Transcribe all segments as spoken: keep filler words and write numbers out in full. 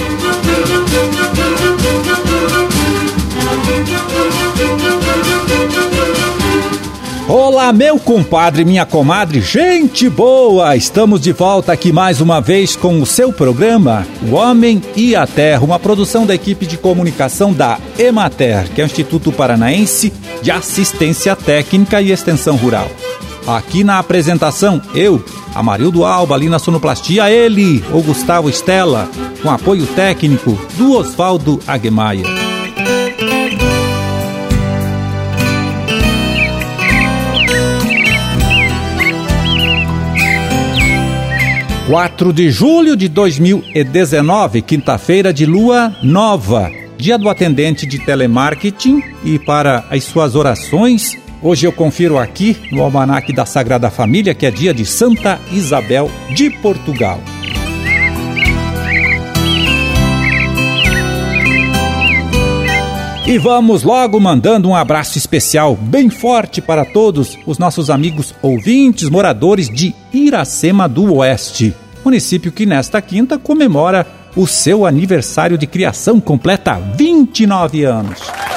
Olá, meu compadre, minha comadre, gente boa! Estamos de volta aqui mais uma vez com o seu programa O Homem e a Terra, uma produção da equipe de comunicação da Emater, que é o Instituto Paranaense de Assistência Técnica e Extensão Rural. Aqui na apresentação, eu, Amarildo Alba, ali na sonoplastia, ele, o Gustavo Estela, com apoio técnico do Osvaldo Aguemaia. quatro de julho de dois mil e dezenove, quinta-feira de lua nova, dia do atendente de telemarketing, e para as suas orações, hoje eu confiro aqui no Almanaque da Sagrada Família que é dia de Santa Isabel de Portugal. E vamos logo mandando um abraço especial bem forte para todos os nossos amigos ouvintes moradores de Iracema do Oeste, município que nesta quinta comemora o seu aniversário de criação, completa vinte e nove anos.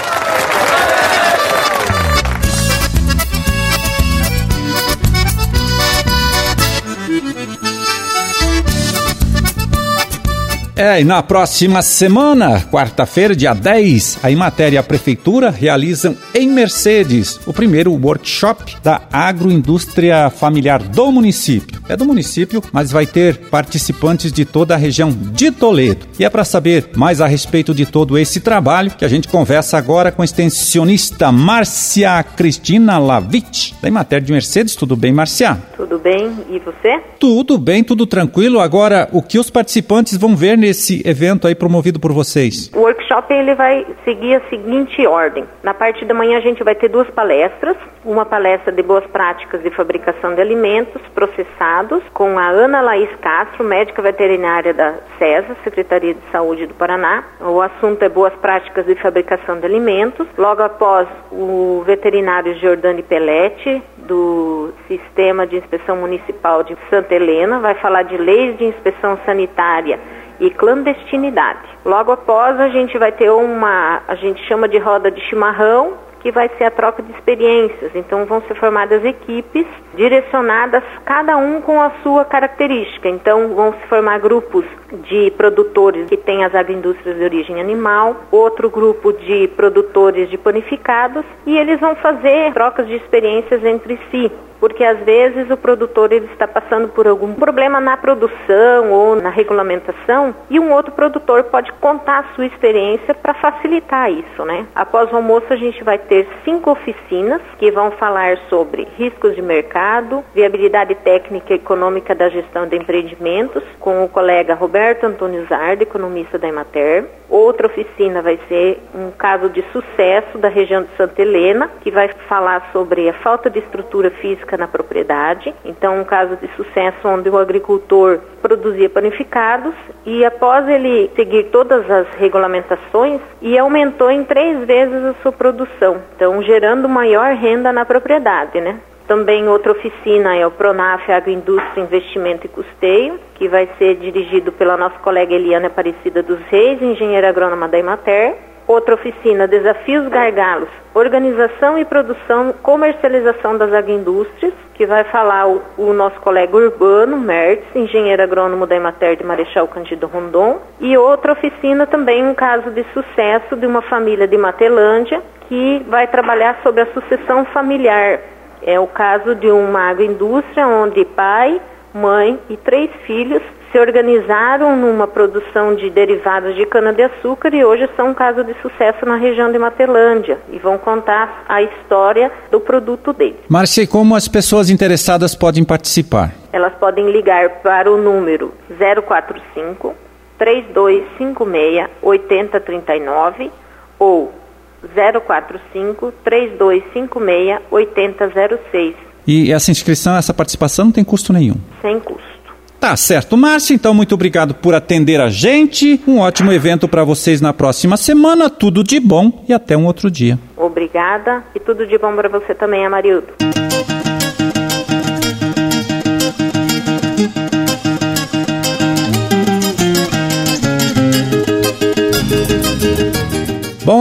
É, e na próxima semana, quarta-feira, dia dez, a Emater e a Prefeitura realizam em Mercedes o primeiro workshop da agroindústria familiar do município. É do município, mas vai ter participantes de toda a região de Toledo. E é para saber mais a respeito de todo esse trabalho que a gente conversa agora com a extensionista Márcia Cristina Lavitt, da Emater de Mercedes. Tudo bem, Márcia? Tudo bem, e você? Tudo bem, tudo tranquilo. Agora, o que os participantes vão ver nesse evento aí promovido por vocês? O workshop ele vai seguir a seguinte ordem. Na parte da manhã a gente vai ter duas palestras. Uma palestra de boas práticas de fabricação de alimentos processados com a Ana Laís Castro, médica veterinária da SESA, Secretaria de Saúde do Paraná. O assunto é boas práticas de fabricação de alimentos. Logo após, o veterinário Giordani Pelletti, do Sistema de Inspeção Municipal de Santa Helena, vai falar de leis de inspeção sanitária e clandestinidade. Logo após, a gente vai ter uma, a gente chama de roda de chimarrão, que vai ser a troca de experiências. Então vão ser formadas equipes direcionadas, cada um com a sua característica. Então vão se formar grupos de produtores que têm as agroindústrias de origem animal, outro grupo de produtores de panificados, e eles vão fazer trocas de experiências entre si. Porque às vezes o produtor ele está passando por algum problema na produção ou na regulamentação e um outro produtor pode contar a sua experiência para facilitar isso, né? Após o almoço a gente vai ter cinco oficinas que vão falar sobre riscos de mercado, viabilidade técnica e econômica da gestão de empreendimentos com o colega Roberto Antônio Zardo, economista da Emater. Outra oficina vai ser um caso de sucesso da região de Santa Helena, que vai falar sobre a falta de estrutura física na propriedade. Então, um caso de sucesso onde o agricultor produzia panificados e após ele seguir todas as regulamentações e aumentou em três vezes a sua produção, então gerando maior renda na propriedade, né? Também outra oficina é o Pronaf Agroindústria, Investimento e Custeio, que vai ser dirigido pela nossa colega Eliana Aparecida dos Reis, engenheira agrônoma da Emater. Outra oficina, Desafios Gargalos, Organização e Produção, Comercialização das Agroindústrias, que vai falar o, o nosso colega Urbano Mertz, engenheiro agrônomo da Emater de Marechal Cândido Rondon. E outra oficina também, um caso de sucesso de uma família de Matelândia, que vai trabalhar sobre a sucessão familiar. É o caso de uma agroindústria onde pai, mãe e três filhos se organizaram numa produção de derivados de cana-de-açúcar e hoje são um caso de sucesso na região de Matelândia e vão contar a história do produto deles. Márcia, e como as pessoas interessadas podem participar? Elas podem ligar para o número zero quatro cinco, três dois cinco seis, oito zero três nove ou zero quatro cinco, três dois cinco seis, oito zero zero seis. E essa inscrição, essa participação não tem custo nenhum? Sem custo. Tá certo, Márcia, então muito obrigado por atender a gente. Um ótimo evento para vocês na próxima semana. Tudo de bom e até um outro dia. Obrigada e tudo de bom para você também, Amarildo.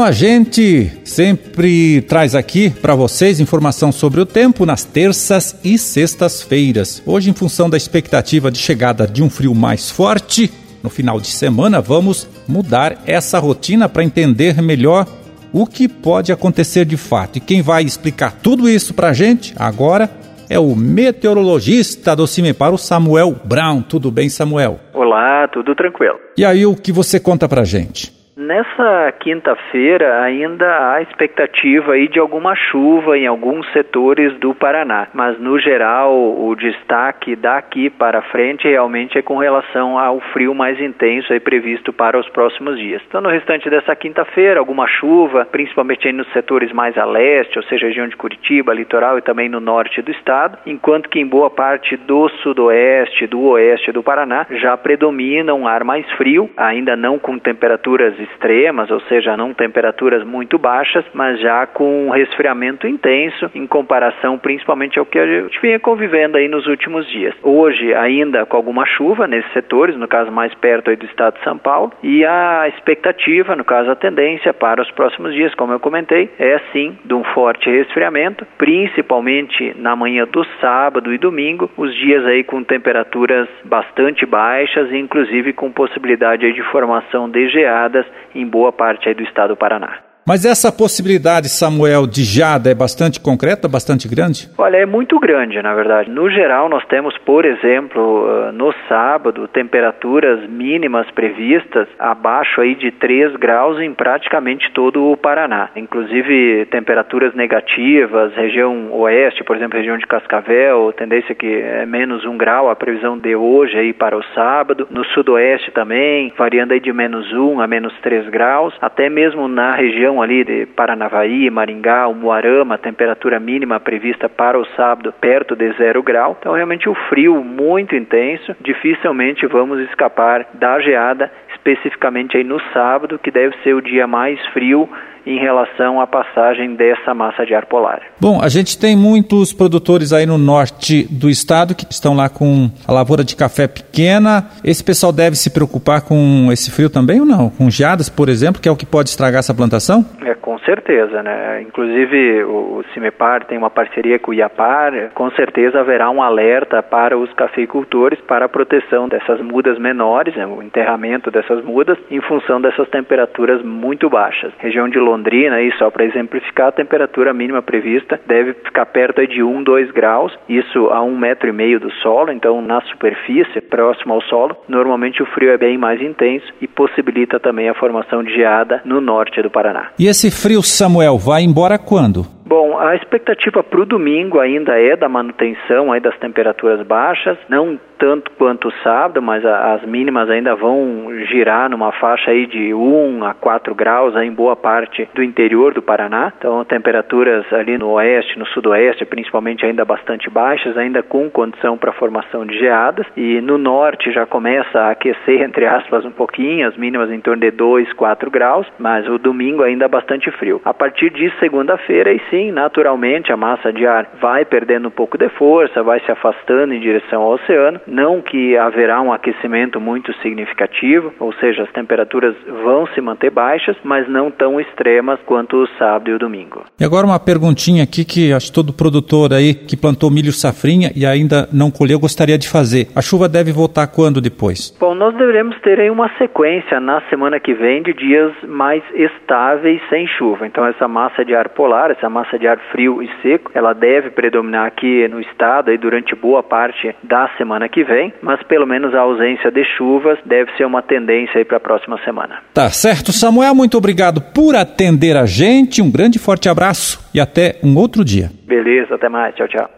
a gente sempre traz aqui para vocês informação sobre o tempo nas terças e sextas-feiras. Hoje, em função da expectativa de chegada de um frio mais forte, no final de semana, vamos mudar essa rotina para entender melhor o que pode acontecer de fato. E quem vai explicar tudo isso para a gente agora é o meteorologista do CIMEPAR, o Samuel Brown. Tudo bem, Samuel? Olá, tudo tranquilo. E aí, o que você conta para a gente? Nessa quinta-feira ainda há expectativa aí de alguma chuva em alguns setores do Paraná, mas no geral o destaque daqui para frente realmente é com relação ao frio mais intenso aí previsto para os próximos dias. Então no restante dessa quinta-feira alguma chuva, principalmente aí nos setores mais a leste, ou seja, região de Curitiba, litoral e também no norte do estado, enquanto que em boa parte do sudoeste, do oeste do Paraná já predomina um ar mais frio, ainda não com temperaturas extremas, ou seja, não temperaturas muito baixas, mas já com um resfriamento intenso em comparação principalmente ao que a gente vinha convivendo aí nos últimos dias. Hoje ainda com alguma chuva nesses setores, no caso mais perto aí do estado de São Paulo, e a expectativa, no caso a tendência para os próximos dias, como eu comentei, é sim de um forte resfriamento, principalmente na manhã do sábado e domingo, os dias aí com temperaturas bastante baixas e inclusive com possibilidade aí de formação de geadas em boa parte aí do estado do Paraná. Mas essa possibilidade, Samuel, de geada é bastante concreta, bastante grande? Olha, é muito grande, na verdade. No geral, nós temos, por exemplo, no sábado, temperaturas mínimas previstas abaixo aí de três graus em praticamente todo o Paraná. Inclusive, temperaturas negativas, região oeste, por exemplo, região de Cascavel, tendência que é menos um grau, a previsão de hoje aí para o sábado. No sudoeste também, variando aí de menos um a menos três graus. Até mesmo na região ali de Paranavaí, Maringá, Umuarama, temperatura mínima prevista para o sábado perto de zero grau. Então realmente o frio muito intenso, dificilmente vamos escapar da geada, especificamente aí no sábado, que deve ser o dia mais frio em relação à passagem dessa massa de ar polar. Bom, a gente tem muitos produtores aí no norte do estado que estão lá com a lavoura de café pequena. Esse pessoal deve se preocupar com esse frio também ou não? Com geadas, por exemplo, que é o que pode estragar essa plantação? É, com certeza, né? Inclusive o, o CIMEPAR tem uma parceria com o IAPAR, com certeza haverá um alerta para os cafeicultores para a proteção dessas mudas menores, né? O enterramento dessas mudas em função dessas temperaturas muito baixas. Região de Londrina, aí, só para exemplificar, a temperatura mínima prevista deve ficar perto aí de um, dois graus, isso a um metro e meio do solo, então na superfície, próximo ao solo, normalmente o frio é bem mais intenso e possibilita também a formação de geada no norte do Paraná. E esse frio, Samuel, vai embora quando? Bom, a expectativa para o domingo ainda é da manutenção aí das temperaturas baixas, não tanto quanto o sábado, mas a, as mínimas ainda vão girar numa faixa aí de um a quatro graus aí em boa parte do interior do Paraná. Então, temperaturas ali no oeste, no sudoeste, principalmente ainda bastante baixas, ainda com condição para formação de geadas. E no norte já começa a aquecer, entre aspas, um pouquinho, as mínimas em torno de dois, quatro graus, mas o domingo ainda bastante frio. A partir de segunda-feira, aí sim, naturalmente a massa de ar vai perdendo um pouco de força, vai se afastando em direção ao oceano, não que haverá um aquecimento muito significativo, ou seja, as temperaturas vão se manter baixas, mas não tão extremas quanto o sábado e o domingo. E agora uma perguntinha aqui que acho que todo produtor aí que plantou milho safrinha e ainda não colheu gostaria de fazer. A chuva deve voltar quando depois? Bom, nós devemos ter aí uma sequência na semana que vem de dias mais estáveis sem chuva. Então essa massa de ar polar, essa massa de ar frio e seco, ela deve predominar aqui no estado aí durante boa parte da semana que vem, mas pelo menos a ausência de chuvas deve ser uma tendência aí para a próxima semana. Tá certo, Samuel, muito obrigado por atender a gente, um grande e forte abraço e até um outro dia. Beleza, até mais, tchau, tchau.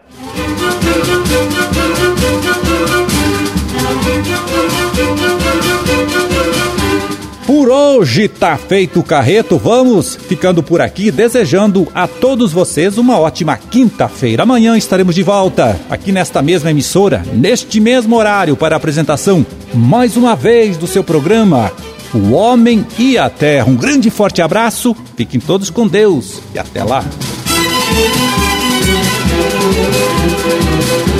Por hoje tá feito o carreto, vamos ficando por aqui, desejando a todos vocês uma ótima quinta-feira. Amanhã estaremos de volta aqui nesta mesma emissora, neste mesmo horário, para a apresentação, mais uma vez, do seu programa O Homem e a Terra. Um grande e forte abraço, fiquem todos com Deus e até lá.